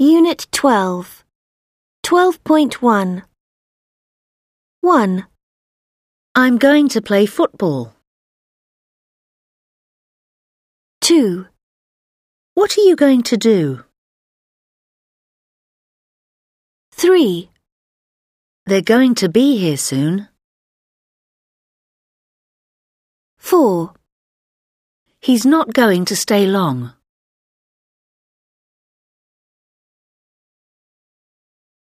Unit 12. 12.1. 1. I'm going to play football. 2. What are you going to do? 3. They're going to be here soon. 4. He's not going to stay long.